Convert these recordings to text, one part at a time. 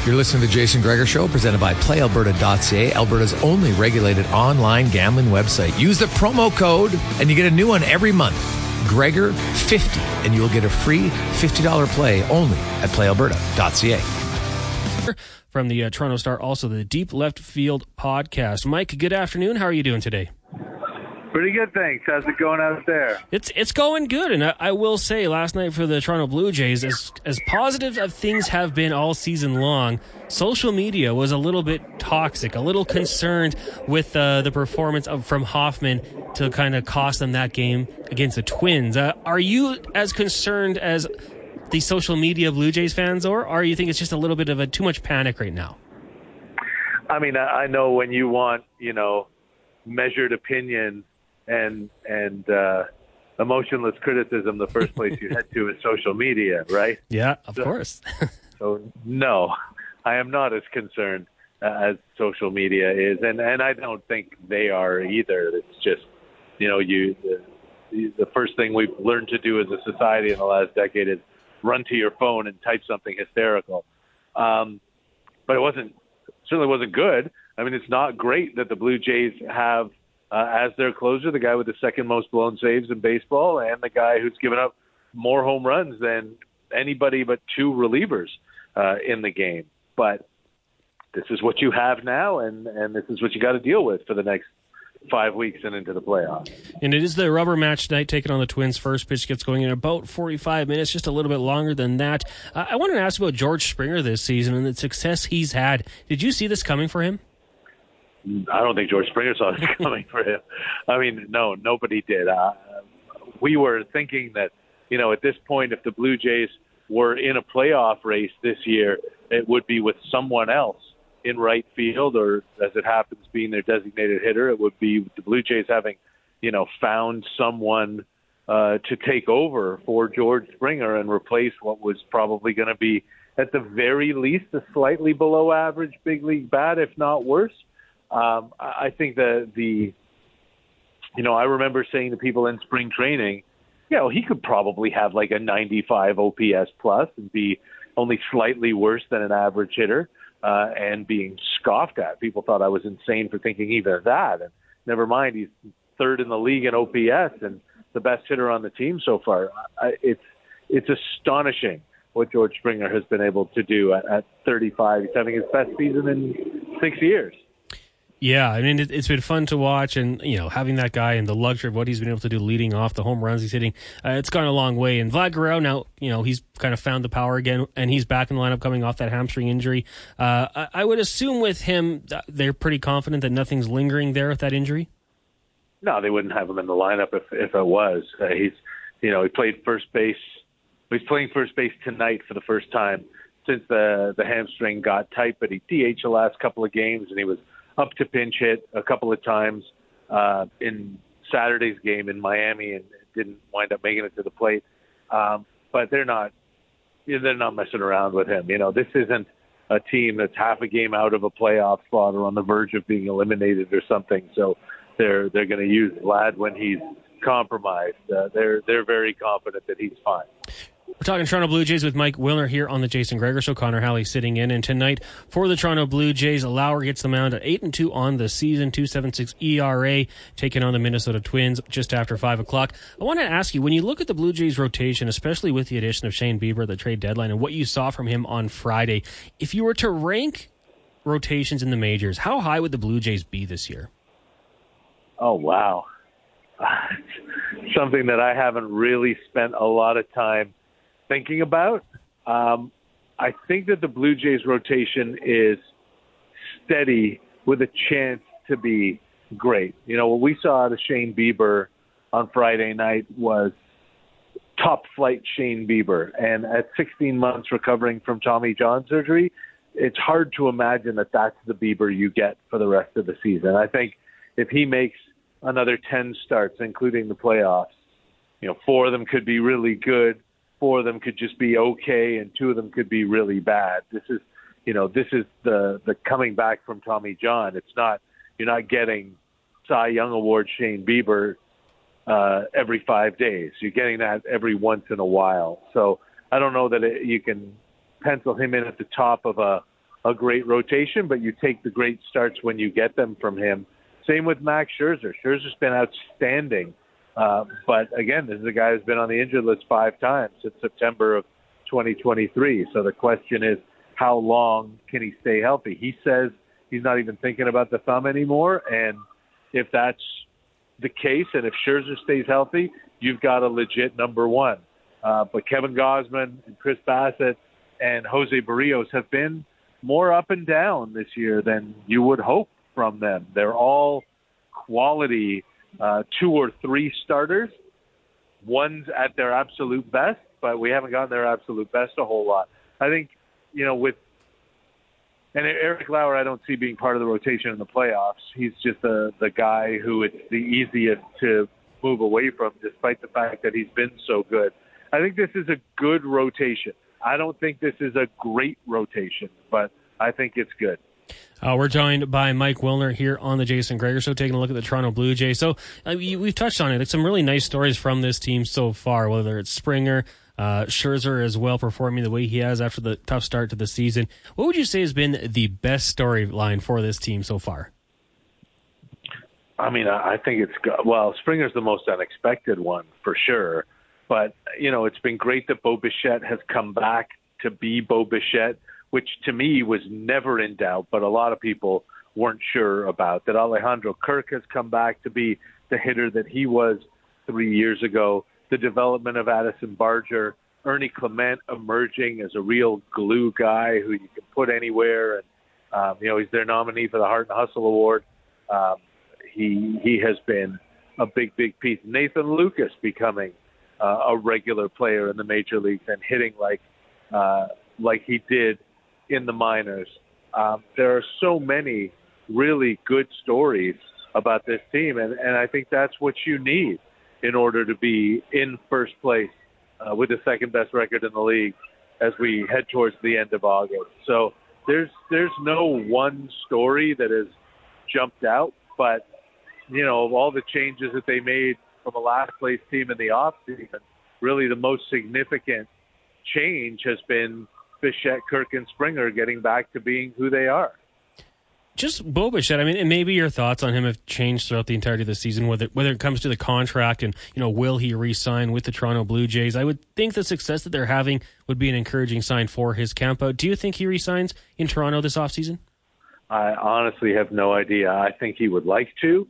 You're listening to the Jason Gregor Show, presented by PlayAlberta.ca, Alberta's only regulated online gambling website. Use the promo code, and you get a new one every month. Gregor50, and you'll get a free $50 play only at PlayAlberta.ca. From the Toronto Star, also the Deep Left Field podcast. Mike, good afternoon. How are you doing today? Pretty good, thanks. How's it going out there? It's going good, and I will say last night for the Toronto Blue Jays, as positive as things have been all season long, social media was a little bit toxic, a little concerned with the performance from Hoffman to kind of cost them that game against the Twins. Are you as concerned as the social media Blue Jays fans, or you think it's just a little bit of too much panic right now? I mean, I know when you want, measured opinion and emotionless criticism, the first place you head to is social media, right? Yeah, of course. So no, I am not as concerned as social media is, and I don't think they are either. It's just, the first thing we've learned to do as a society in the last decade is run to your phone and type something hysterical. But it certainly wasn't good. I mean, it's not great that the Blue Jays have as their closer the guy with the second most blown saves in baseball and the guy who's given up more home runs than anybody but two relievers in the game. But this is what you have now, and this is what you got to deal with for the next 5 weeks and into the playoffs. And it is the rubber match tonight, taking on the Twins. First pitch gets going in about 45 minutes, just a little bit longer than that. I wanted to ask about George Springer this season and the success he's had. Did you see this coming for him? I don't think George Springer saw this coming for him. I mean, no, nobody did. We were thinking that, at this point, if the Blue Jays were in a playoff race this year, it would be with someone else in right field, or as it happens, being their designated hitter. It would be the Blue Jays having, found someone to take over for George Springer and replace what was probably going to be, at the very least, a slightly below average big league bat, if not worse. I think that I remember saying to people in spring training, he could probably have like a 95 OPS plus and be only slightly worse than an average hitter, and being scoffed at. People thought I was insane for thinking even of that. And never mind, he's third in the league in OPS and the best hitter on the team so far. It's astonishing what George Springer has been able to do at 35. He's having his best season in 6 years. Yeah, I mean, it's been fun to watch, and, having that guy and the luxury of what he's been able to do leading off, the home runs he's hitting, it's gone a long way. And Vlad Guerrero now, he's kind of found the power again, and he's back in the lineup coming off that hamstring injury. I would assume with him, they're pretty confident that nothing's lingering there with that injury? No, they wouldn't have him in the lineup if it was. He played first base. He's playing first base tonight for the first time since the hamstring got tight, but he DH'd the last couple of games, and he was up to pinch hit a couple of times in Saturday's game in Miami, and didn't wind up making it to the plate. But they're not messing around with him. This isn't a team that's half a game out of a playoff spot or on the verge of being eliminated or something. So they're going to use Vlad when he's compromised. They're very confident that he's fine. We're talking Toronto Blue Jays with Mike Wilner here on the Jason Gregor Show. Connor Halley sitting in. And tonight for the Toronto Blue Jays, Lauer gets the mound at 8-2 on the season, 2.76 ERA, taking on the Minnesota Twins just after 5 o'clock. I want to ask you, when you look at the Blue Jays rotation, especially with the addition of Shane Bieber at the trade deadline and what you saw from him on Friday, if you were to rank rotations in the majors, how high would the Blue Jays be this year? Oh, wow. Something that I haven't really spent a lot of time thinking about. I think that the Blue Jays rotation is steady with a chance to be great. What we saw out of Shane Bieber on Friday night was top flight Shane Bieber. And at 16 months recovering from Tommy John surgery, it's hard to imagine that that's the Bieber you get for the rest of the season. I think if he makes another 10 starts, including the playoffs, 4 of them could be really good, 4 of them could just be okay, and 2 of them could be really bad. This is the coming back from Tommy John. You're not getting Cy Young Award Shane Bieber every 5 days. You're getting that every once in a while. So I don't know that you can pencil him in at the top of a a great rotation, but you take the great starts when you get them from him. Same with Max Scherzer. Scherzer's been outstanding. But again, this is a guy who's been on the injured list 5 times since September of 2023. So the question is, how long can he stay healthy? He says he's not even thinking about the thumb anymore. And if that's the case, and if Scherzer stays healthy, you've got a legit number one. But Kevin Gausman and Chris Bassett and Jose Barrios have been more up and down this year than you would hope from them. They're all quality 2 or 3 starters. One's at their absolute best, but we haven't gotten their absolute best a whole lot. I think, and Eric Lauer, I don't see being part of the rotation in the playoffs. He's just the guy who it's the easiest to move away from, despite the fact that he's been so good. I think this is a good rotation. I don't think this is a great rotation, but I think it's good. We're joined by Mike Wilner here on the Jason Gregor Show, taking a look at the Toronto Blue Jays. So we've touched on it. It's some really nice stories from this team so far, whether it's Springer, Scherzer as well, performing the way he has after the tough start to the season. What would you say has been the best storyline for this team so far? I mean, I think Springer's the most unexpected one for sure. But, it's been great that Bo Bichette has come back to be Bo Bichette, which to me was never in doubt, but a lot of people weren't sure about. That Alejandro Kirk has come back to be the hitter that he was 3 years ago. The development of Addison Barger, Ernie Clement emerging as a real glue guy who you can put anywhere. And, he's their nominee for the Heart and Hustle Award. He has been a big, big piece. Nathan Lucas becoming a regular player in the major leagues and hitting like he did in the minors. There are so many really good stories about this team, and I think that's what you need in order to be in first place with the second best record in the league as we head towards the end of August. So there's no one story that has jumped out, but of all the changes that they made from a last place team in the offseason, really the most significant change has been Bichette, Kirk, and Springer getting back to being who they are. Just Bo Bichette, and maybe your thoughts on him have changed throughout the entirety of the season, whether it comes to the contract and, will he re-sign with the Toronto Blue Jays? I would think the success that they're having would be an encouraging sign for his camp out. Do you think he re-signs in Toronto this offseason? I honestly have no idea. I think he would like to.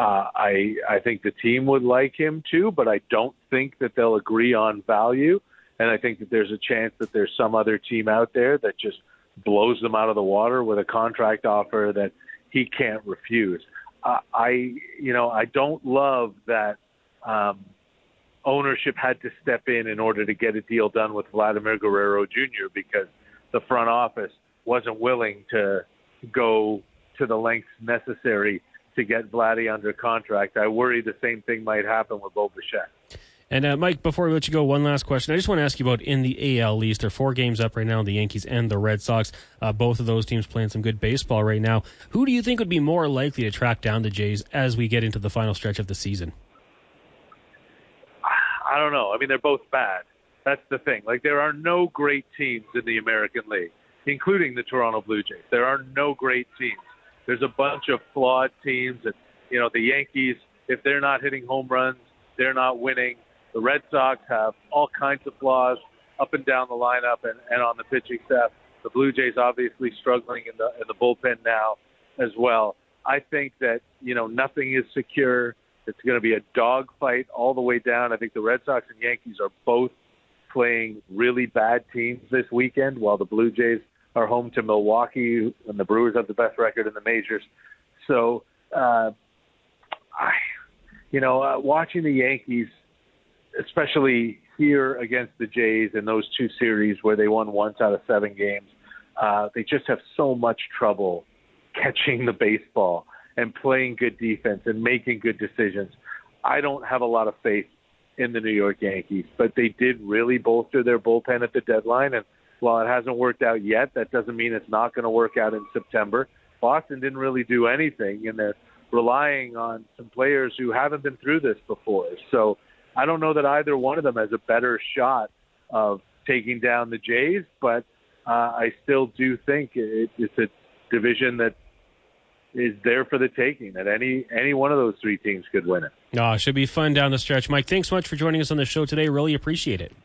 I think the team would like him too, but I don't think that they'll agree on value. And I think that there's a chance that there's some other team out there that just blows them out of the water with a contract offer that he can't refuse. I don't love that ownership had to step in order to get a deal done with Vladimir Guerrero Jr. because the front office wasn't willing to go to the lengths necessary to get Vladdy under contract. I worry the same thing might happen with Bo Bichette. And Mike, before we let you go, one last question. I just want to ask you about in the AL East. There are 4 games up right now, the Yankees and the Red Sox. Both of those teams playing some good baseball right now. Who do you think would be more likely to track down the Jays as we get into the final stretch of the season? I don't know. I mean, they're both bad. That's the thing. There are no great teams in the American League, including the Toronto Blue Jays. There are no great teams. There's a bunch of flawed teams. And, the Yankees, if they're not hitting home runs, they're not winning. The Red Sox have all kinds of flaws up and down the lineup and on the pitching staff. The Blue Jays obviously struggling in the bullpen now as well. I think that, nothing is secure. It's going to be a dogfight all the way down. I think the Red Sox and Yankees are both playing really bad teams this weekend, while the Blue Jays are home to Milwaukee, and the Brewers have the best record in the majors. So, watching the Yankees, especially here against the Jays in those 2 series where they won once out of 7 games, they just have so much trouble catching the baseball and playing good defense and making good decisions. I don't have a lot of faith in the New York Yankees, but they did really bolster their bullpen at the deadline. And while it hasn't worked out yet, that doesn't mean it's not going to work out in September. Boston didn't really do anything, and they're relying on some players who haven't been through this before. So I don't know that either one of them has a better shot of taking down the Jays, but I still do think it's a division that is there for the taking, that any one of those three teams could win it. Oh, it should be fun down the stretch. Mike, thanks so much for joining us on the show today. Really appreciate it.